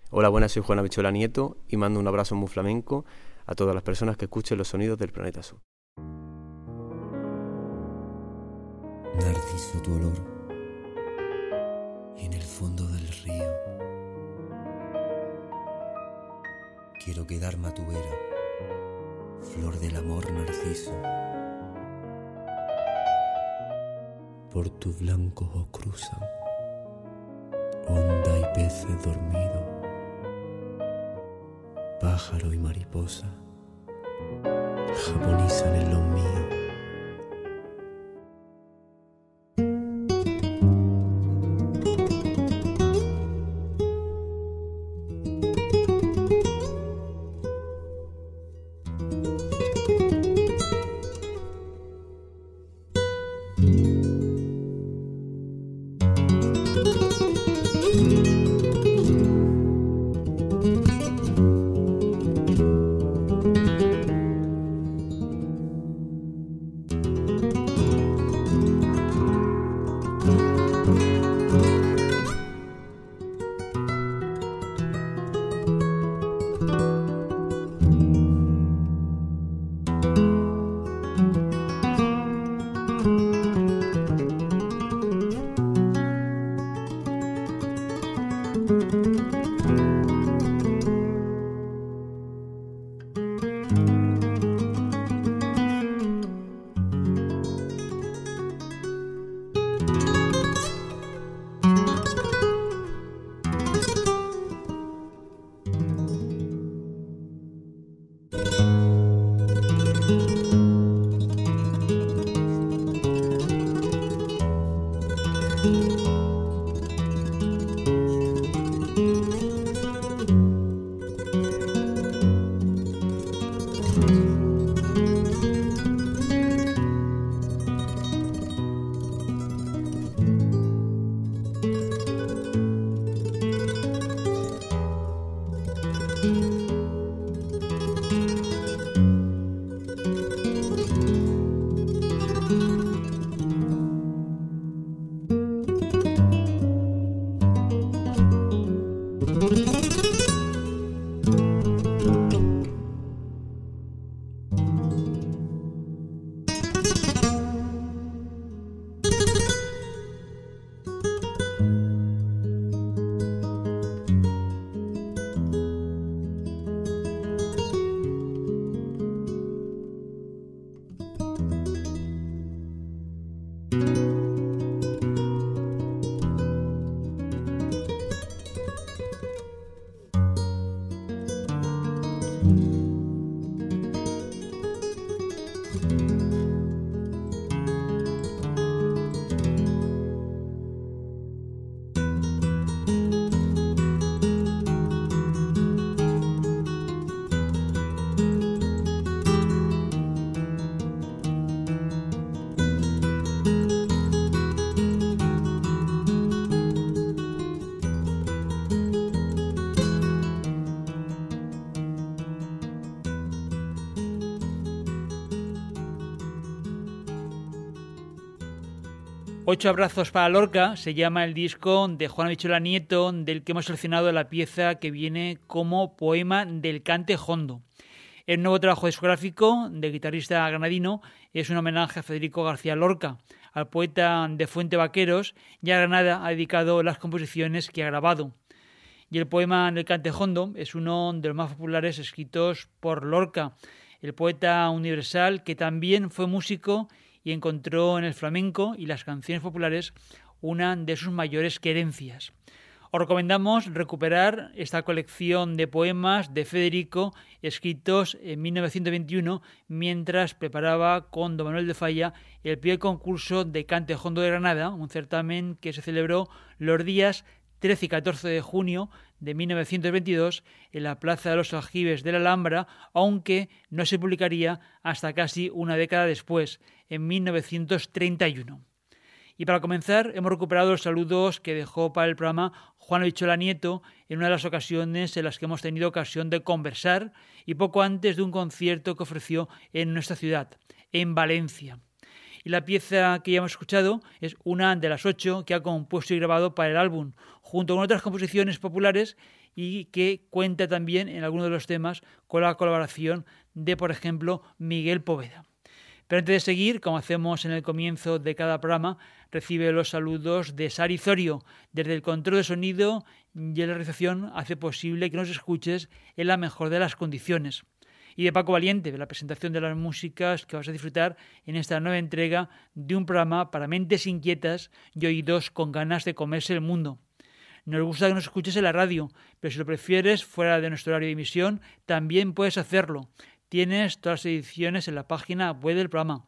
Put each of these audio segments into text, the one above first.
Hola, buenas, soy Juan Habichuela Nieto y mando un abrazo muy flamenco a todas las personas que escuchen los sonidos del planeta azul. Narciso, tu olor en el fondo del río. Quiero quedarme a tu vera, flor del amor, narciso. Por tus blancos ojos cruzan onda y peces dormidos, pájaro y mariposa japonizan en los míos. Ocho abrazos para Lorca se llama el disco de Juan Habichuela Nieto, del que hemos seleccionado la pieza que viene como poema del cante jondo. El nuevo trabajo discográfico del guitarrista granadino es un homenaje a Federico García Lorca, al poeta de Fuente Vaqueros, y a Granada ha dedicado las composiciones que ha grabado. Y el poema del cante jondo es uno de los más populares escritos por Lorca, el poeta universal que también fue músico y encontró en el flamenco y las canciones populares una de sus mayores querencias. Os recomendamos recuperar esta colección de poemas de Federico escritos en 1921 mientras preparaba con Don Manuel de Falla el primer concurso de cante jondo de Granada, un certamen que se celebró los días 13 y 14 de junio de 1922 en la Plaza de los Aljibes de la Alhambra, aunque no se publicaría hasta casi una década después, en 1931. Y para comenzar, hemos recuperado los saludos que dejó para el programa Juan Habichuela Nieto en una de las ocasiones en las que hemos tenido ocasión de conversar y poco antes de un concierto que ofreció en nuestra ciudad, en Valencia. Y la pieza que ya hemos escuchado es una de las 8 que ha compuesto y grabado para el álbum, junto con otras composiciones populares, y que cuenta también en algunos de los temas con la colaboración de, por ejemplo, Miguel Poveda. Pero antes de seguir, como hacemos en el comienzo de cada programa, recibe los saludos de Sari Zorio. Desde el control de sonido y la realización hace posible que nos escuches en la mejor de las condiciones. Y de Paco Valiente, de la presentación de las músicas que vas a disfrutar en esta nueva entrega de un programa para mentes inquietas y oídos con ganas de comerse el mundo. Nos gusta que nos escuches en la radio, pero si lo prefieres fuera de nuestro horario de emisión, también puedes hacerlo. Tienes todas las ediciones en la página web del programa,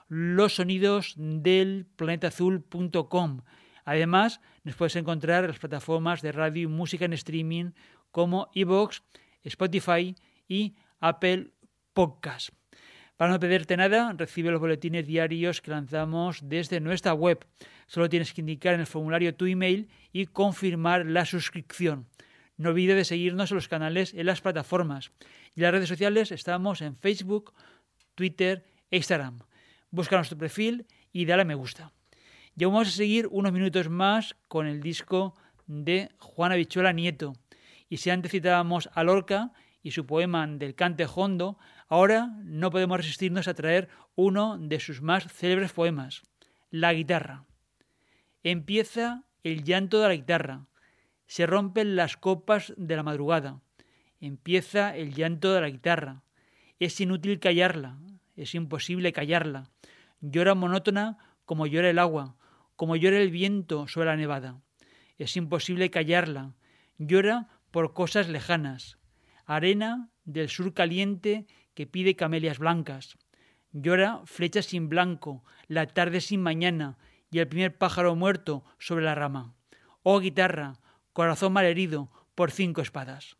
losonidosdelplanetaazul.com. Además, nos puedes encontrar en las plataformas de radio y música en streaming como iVoox, Spotify y Apple Podcast. Para no perderte nada, recibe los boletines diarios que lanzamos desde nuestra web. Solo tienes que indicar en el formulario tu email y confirmar la suscripción. No olvides de seguirnos en los canales en las plataformas. Y en las redes sociales estamos en Facebook, Twitter e Instagram. Busca nuestro perfil y dale a me gusta. Y vamos a seguir unos minutos más con el disco de Juan Habichuela Nieto. Y si antes citábamos a Lorca y su poema del cante hondo, ahora no podemos resistirnos a traer uno de sus más célebres poemas, La guitarra. Empieza el llanto de la guitarra, se rompen las copas de la madrugada, empieza el llanto de la guitarra, es inútil callarla, es imposible callarla, llora monótona como llora el agua, como llora el viento sobre la nevada, es imposible callarla, llora por cosas lejanas, arena del sur caliente que pide camelias blancas. Llora flechas sin blanco, la tarde sin mañana y el primer pájaro muerto sobre la rama. Oh guitarra, corazón malherido por 5 espadas.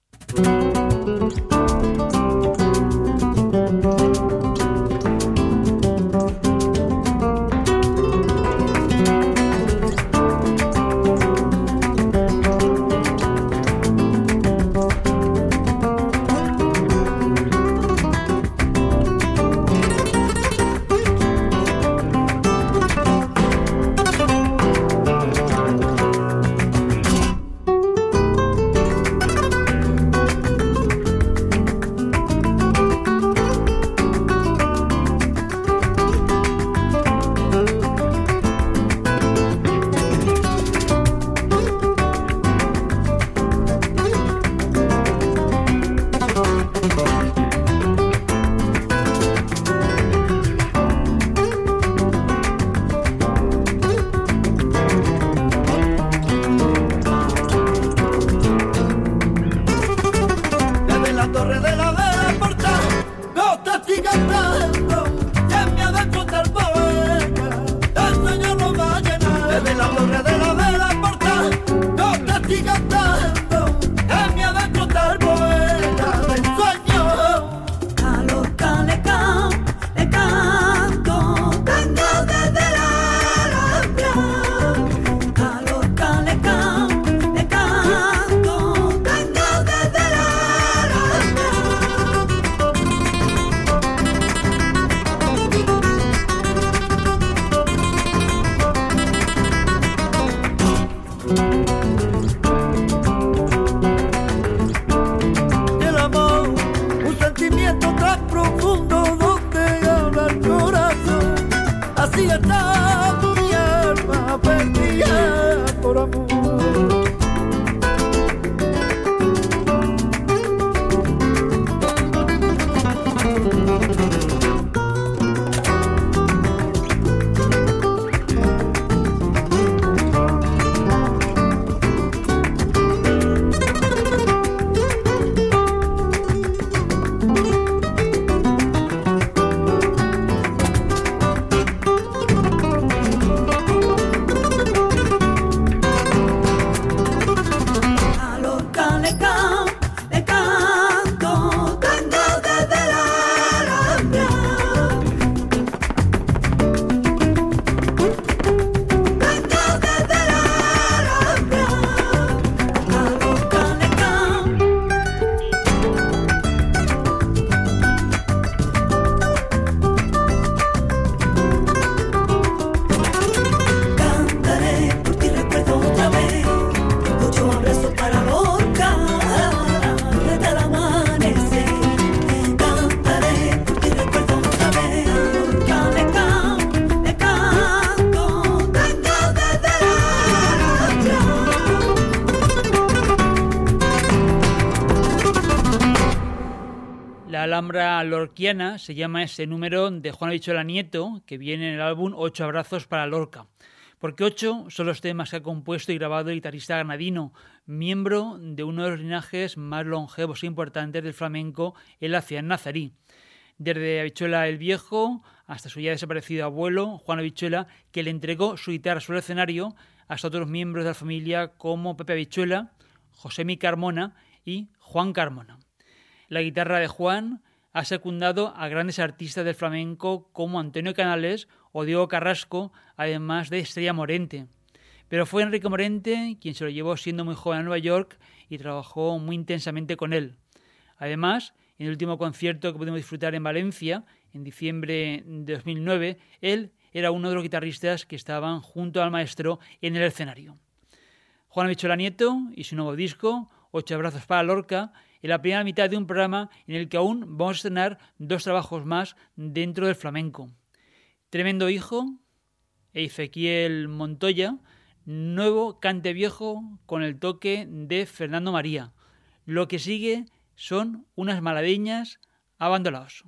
La Alhambra lorquiana se llama ese número de Juan Habichuela Nieto, que viene en el álbum 8 abrazos para Lorca. Porque 8 son los temas que ha compuesto y grabado el guitarrista granadino, miembro de uno de los linajes más longevos e importantes del flamenco en la ciudad nazarí. Desde Habichuela el Viejo hasta su ya desaparecido abuelo, Juan Habichuela, que le entregó su guitarra sobre el escenario, hasta otros miembros de la familia como Pepe Habichuela, Josemi Carmona y Juan Carmona. La guitarra de Juan ha secundado a grandes artistas del flamenco como Antonio Canales o Diego Carrasco, además de Estrella Morente. Pero fue Enrique Morente quien se lo llevó siendo muy joven a Nueva York y trabajó muy intensamente con él. Además, en el último concierto que pudimos disfrutar en Valencia, en diciembre de 2009, él era uno de los guitarristas que estaban junto al maestro en el escenario. Juan Habichuela Nieto y su nuevo disco, 8 abrazos para Lorca, en la primera mitad de un programa en el que aún vamos a estrenar 2 trabajos más dentro del flamenco. Tremendo Hijo, Ezequiel Montoya, nuevo cante viejo con el toque de Fernando María. Lo que sigue son unas maladeñas abandonados.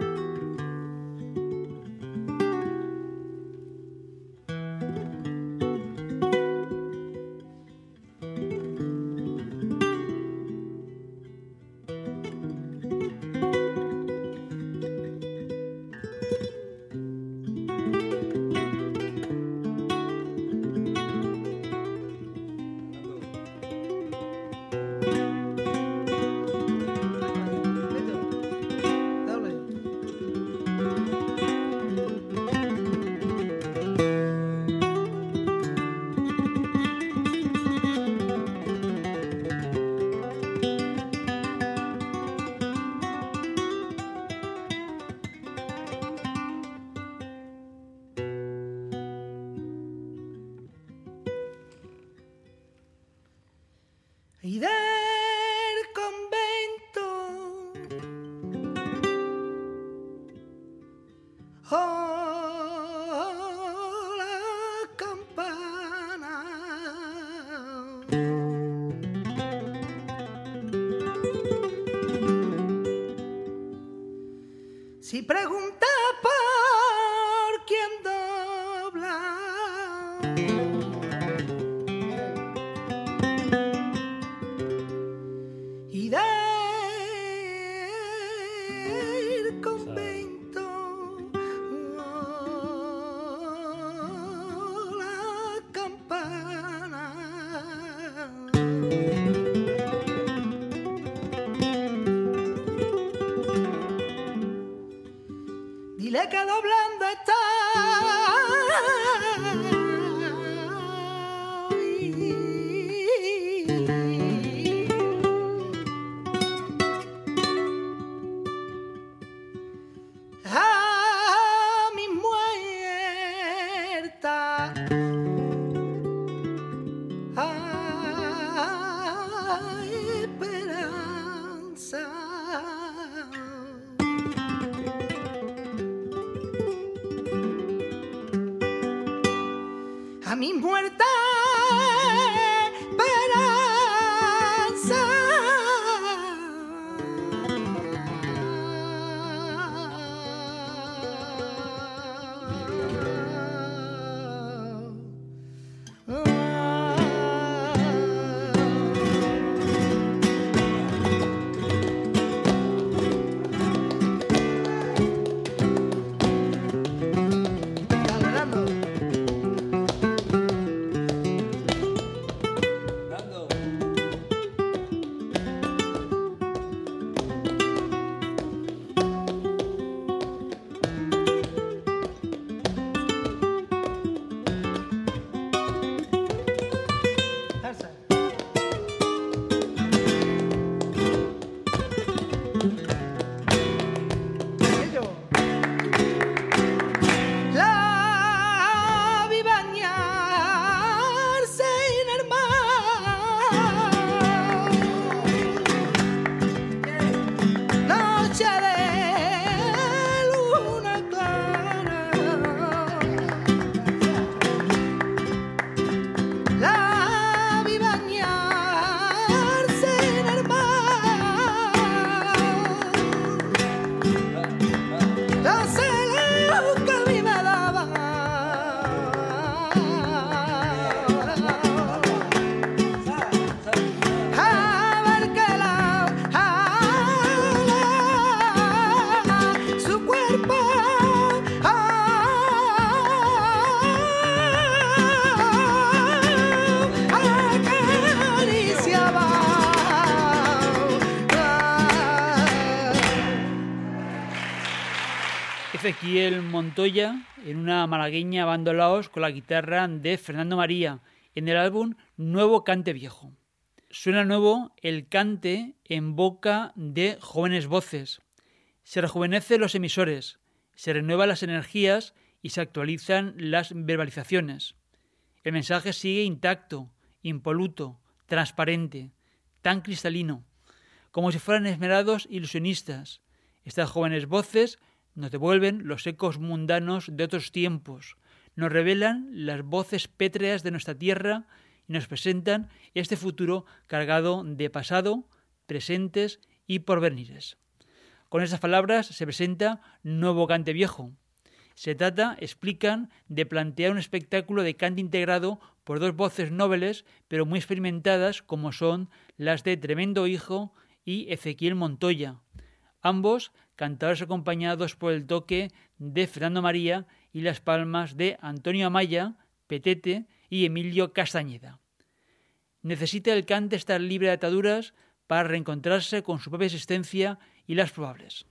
Y del convento la campana si pregunta por quién dobla y del convento la campana dile que doblando está a mi muerta esperanza a mi muerta esperanza Dale, Nando. Ezequiel Montoya en una malagueña Bando Laos con la guitarra de Fernando María en el álbum Nuevo Cante Viejo. Suena nuevo el cante en boca de jóvenes voces. Se rejuvenecen los emisores, se renuevan las energías y se actualizan las verbalizaciones. El mensaje sigue intacto, impoluto, transparente, tan cristalino, como si fueran esmerados ilusionistas. Estas jóvenes voces nos devuelven los ecos mundanos de otros tiempos, nos revelan las voces pétreas de nuestra tierra y nos presentan este futuro cargado de pasado, presentes y porvenires. Con estas palabras se presenta Nuevo Cante Viejo. Se trata, explican, de plantear un espectáculo de cante integrado por dos voces nobles pero muy experimentadas como son las de Tremendo Hijo y Ezequiel Montoya, ambos cantadores acompañados por el toque de Fernando María y las palmas de Antonio Amaya, Petete y Emilio Castañeda. Necesita el cante estar libre de ataduras para reencontrarse con su propia existencia y las probables.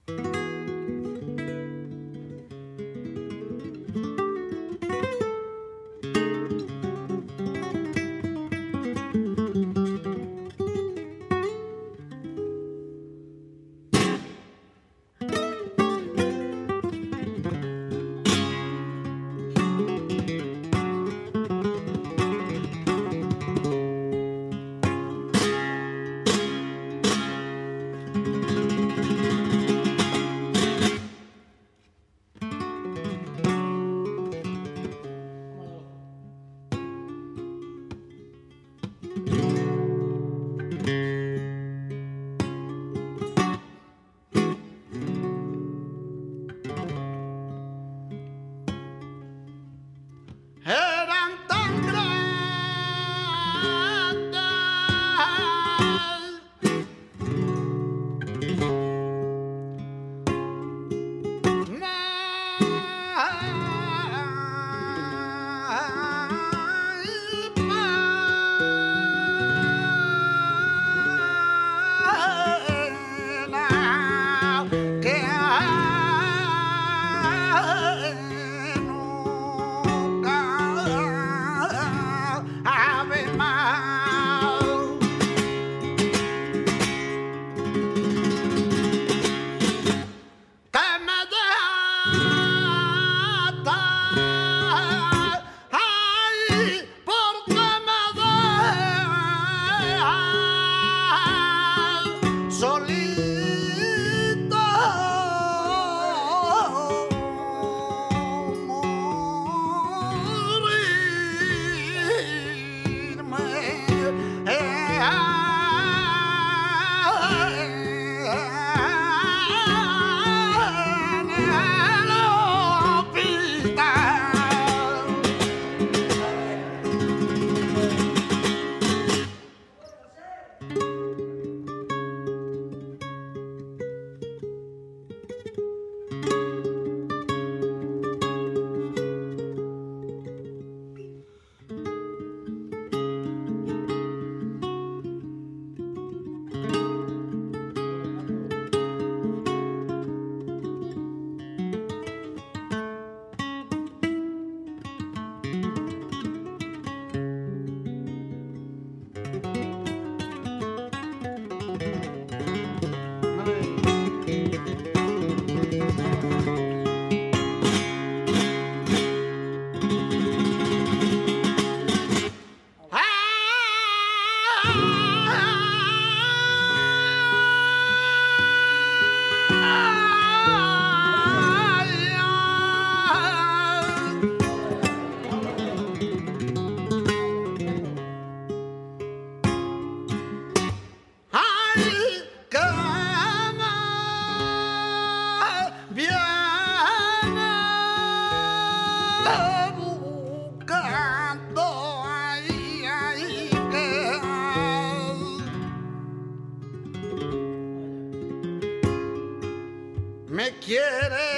Me quiere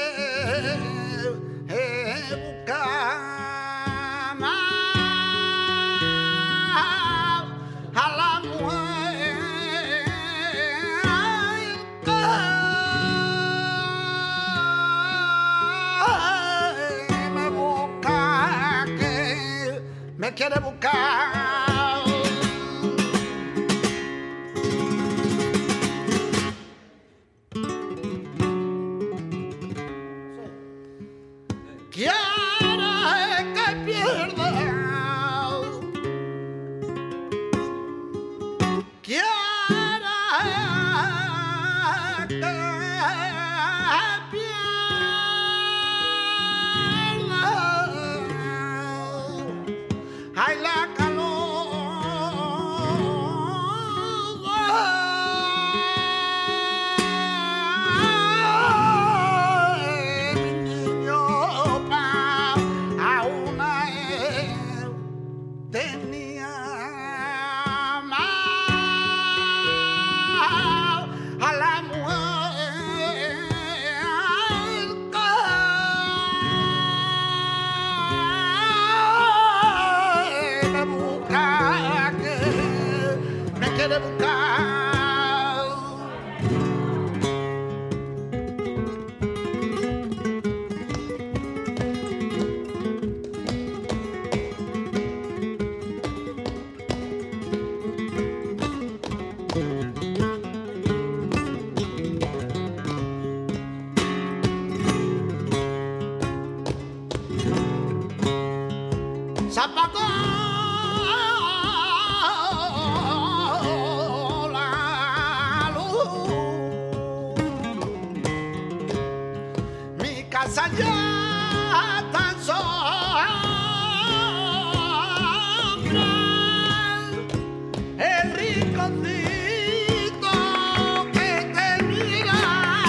buscar más a la mujer quiere buscar. Quiere que pierda. Quiere que ay, la calor, mi niño, aún tenía más a la mujer que me busca, que me quiere buscar. Se apagó la luz, mi casa ya está sombra, el rinconcito que te mira.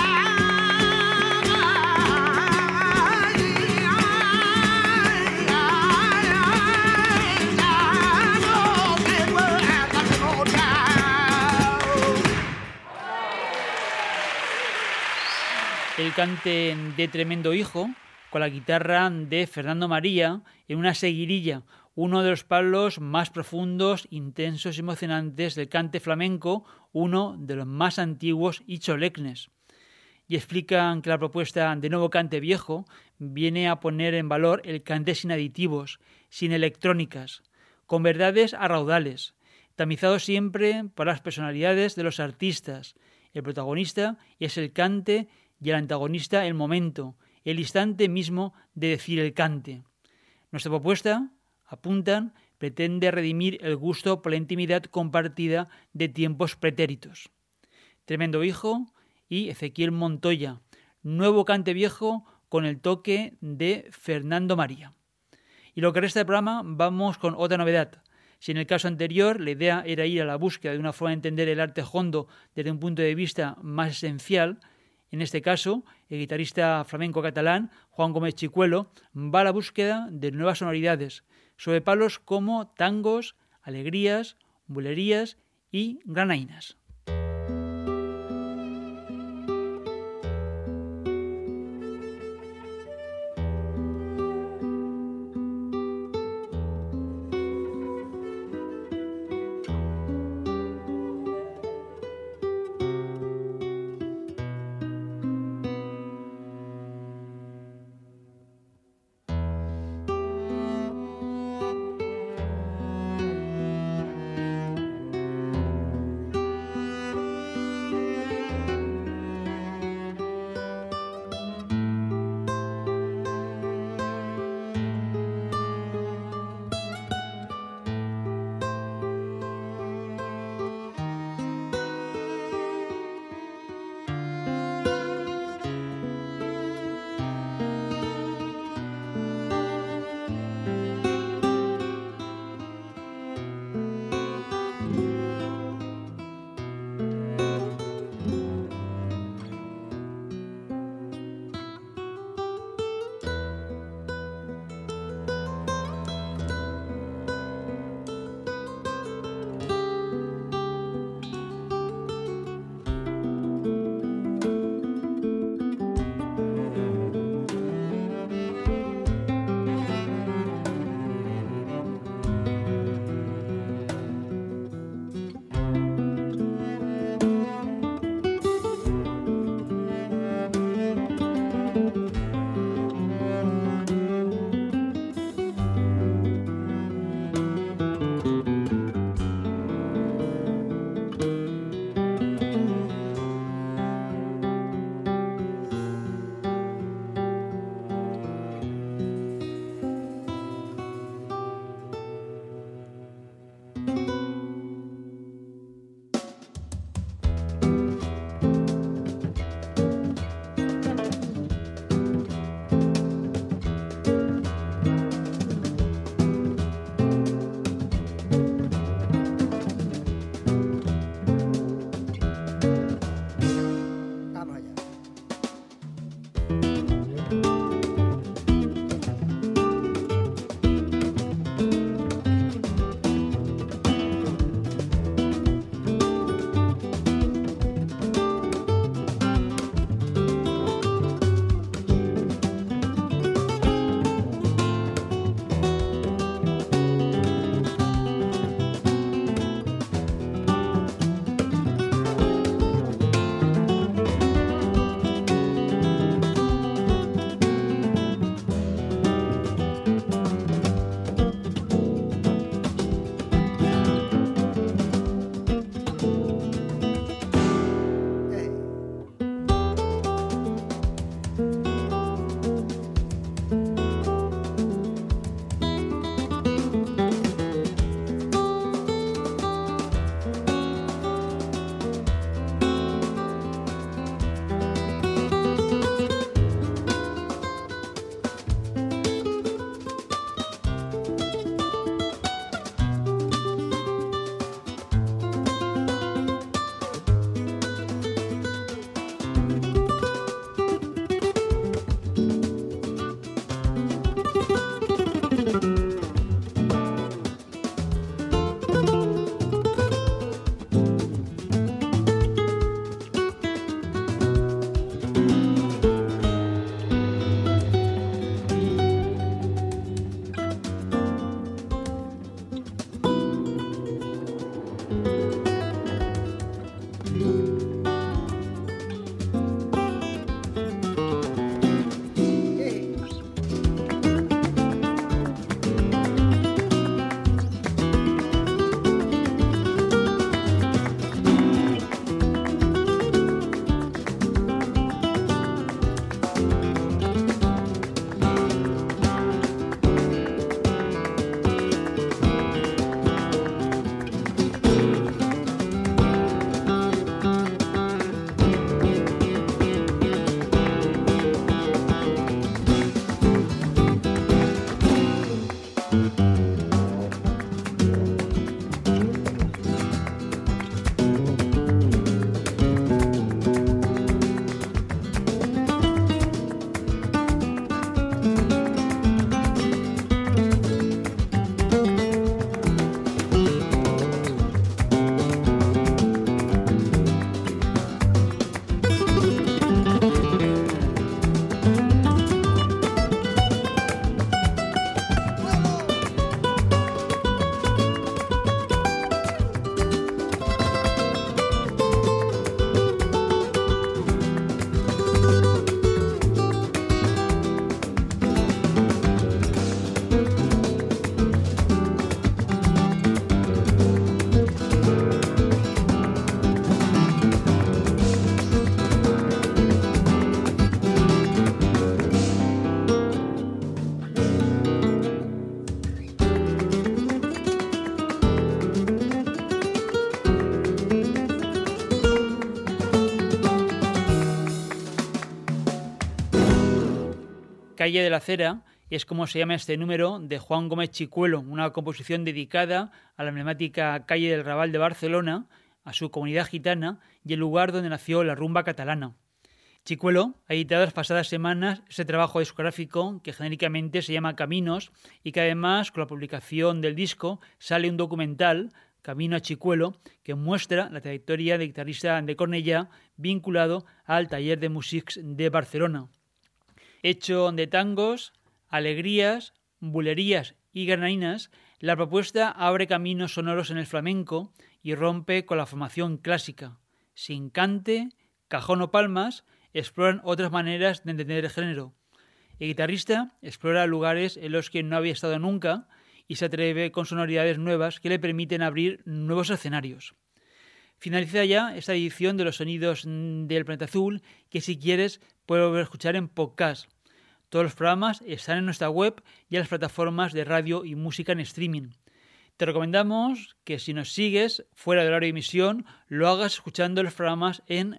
El cante de Tremendo Hijo, con la guitarra de Fernando María, en una seguirilla, uno de los palos más profundos, intensos y emocionantes del cante flamenco, uno de los más antiguos y solemnes. Y explican que la propuesta de Nuevo Cante Viejo viene a poner en valor el cante sin aditivos, sin electrónicas, con verdades a raudales, tamizado siempre por las personalidades de los artistas. El protagonista es el cante y el antagonista el momento, el instante mismo de decir el cante. Nuestra propuesta, apuntan, pretende redimir el gusto por la intimidad compartida de tiempos pretéritos. Tremendo Hijo y Ezequiel Montoya, Nuevo Cante Viejo con el toque de Fernando María. Y lo que resta del programa, vamos con otra novedad. Si en el caso anterior la idea era ir a la búsqueda de una forma de entender el arte hondo desde un punto de vista más esencial, en este caso, el guitarrista flamenco catalán Juan Gómez Chicuelo va a la búsqueda de nuevas sonoridades, sobre palos como tangos, alegrías, bulerías y granainas. Calle de la Cera es como se llama este número de Juan Gómez Chicuelo, una composición dedicada a la emblemática calle del Raval de Barcelona, a su comunidad gitana y el lugar donde nació la rumba catalana. Chicuelo ha editado las pasadas semanas ese trabajo discográfico que genéricamente se llama Caminos y que además con la publicación del disco sale un documental, Camino a Chicuelo, que muestra la trayectoria del guitarrista de Cornellá vinculado al Taller de Musics de Barcelona. Hecho de tangos, alegrías, bulerías y granadinas, la propuesta abre caminos sonoros en el flamenco y rompe con la formación clásica. Sin cante, cajón o palmas, exploran otras maneras de entender el género. El guitarrista explora lugares en los que no había estado nunca y se atreve con sonoridades nuevas que le permiten abrir nuevos escenarios. Finaliza ya esta edición de los sonidos del Planeta Azul, que si quieres puedes volver a escuchar en podcast. Todos los programas están en nuestra web y en las plataformas de radio y música en streaming. Te recomendamos que si nos sigues fuera del horario de emisión, lo hagas escuchando los programas en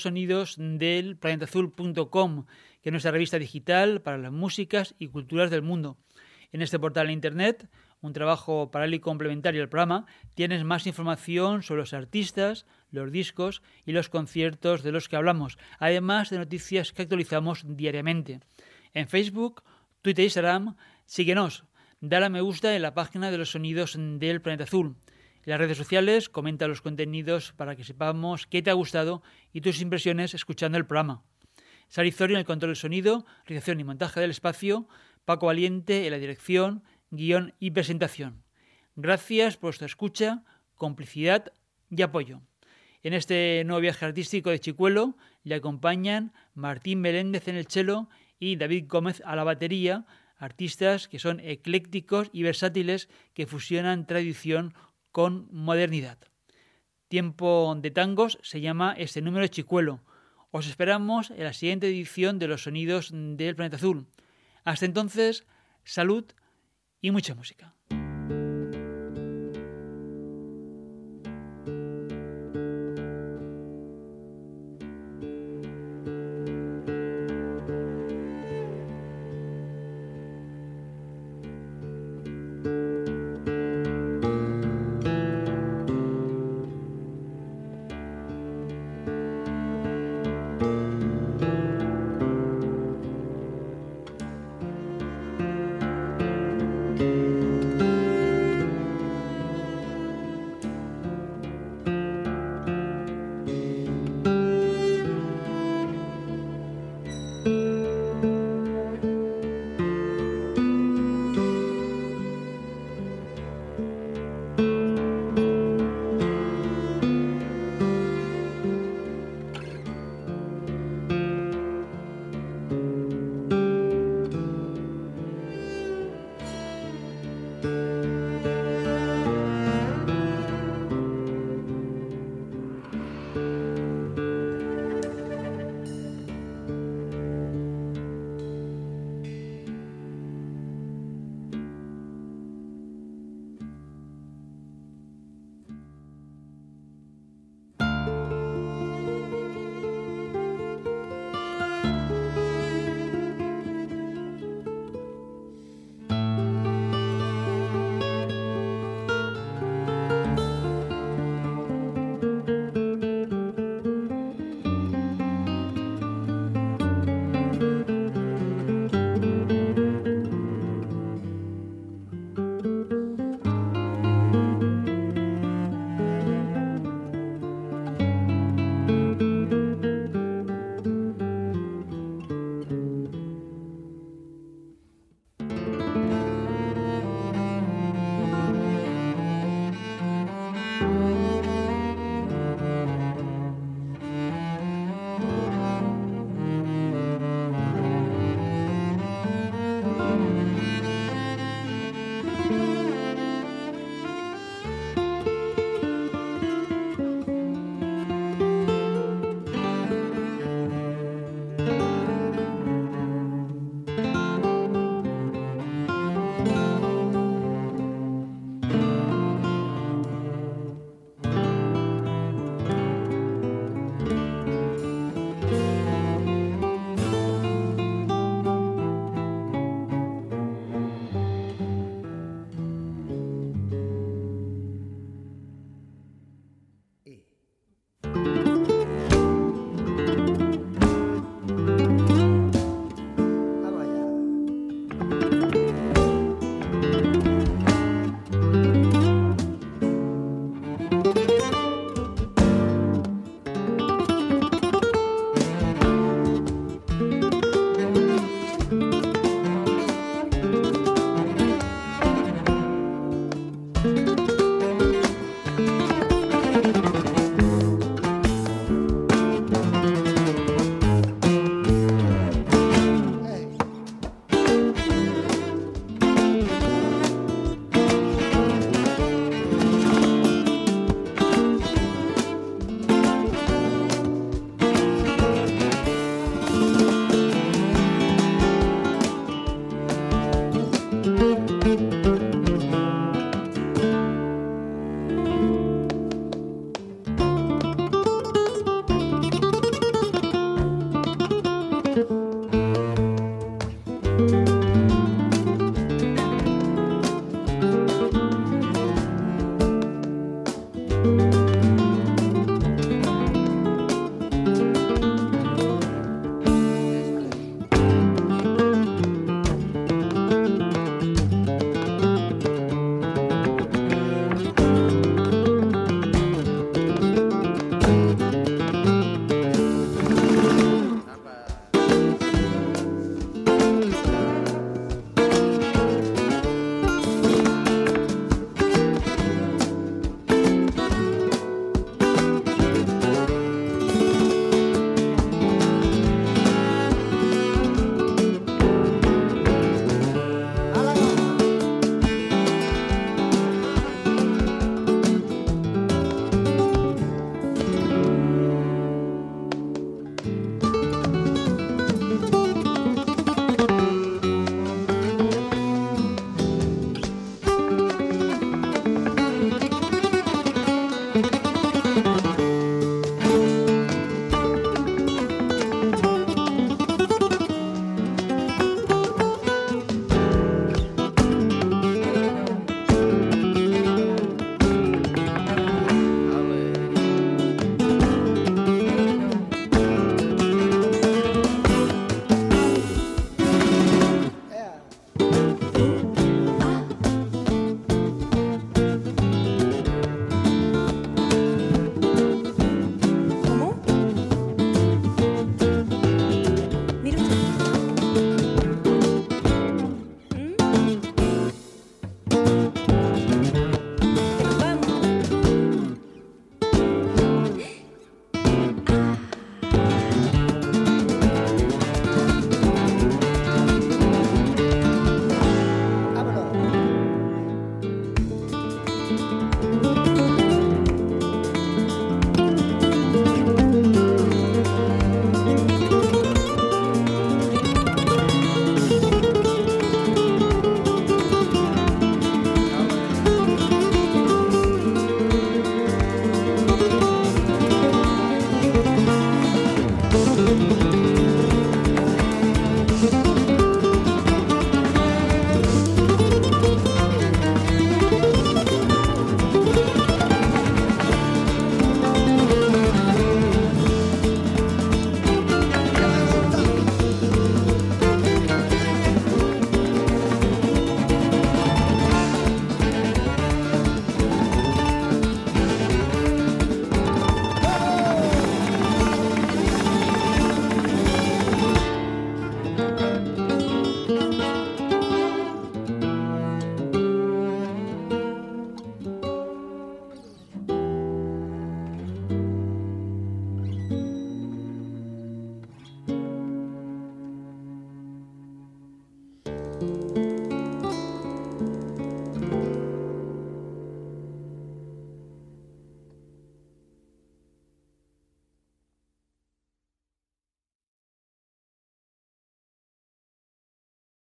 losonidosdelplanetazul.com, que es nuestra revista digital para las músicas y culturas del mundo. En este portal de internet, un trabajo paralelo y complementario al programa, tienes más información sobre los artistas, los discos y los conciertos de los que hablamos, además de noticias que actualizamos diariamente. En Facebook, Twitter e Instagram, síguenos. Dale a me gusta en la página de los sonidos del Planeta Azul. En las redes sociales comenta los contenidos para que sepamos qué te ha gustado y tus impresiones escuchando el programa. Sari Zorio en el control del sonido, realización y montaje del espacio, Paco Valiente en la dirección, guión y presentación. Gracias por vuestra escucha, complicidad y apoyo. En este nuevo viaje artístico de Chicuelo le acompañan Martín Meléndez en el cello y David Gómez a la batería, artistas que son eclécticos y versátiles que fusionan tradición con modernidad. Tiempo de tangos se llama este número de Chicuelo. Os esperamos en la siguiente edición de los sonidos del Planeta Azul. Hasta entonces, salud y mucha música.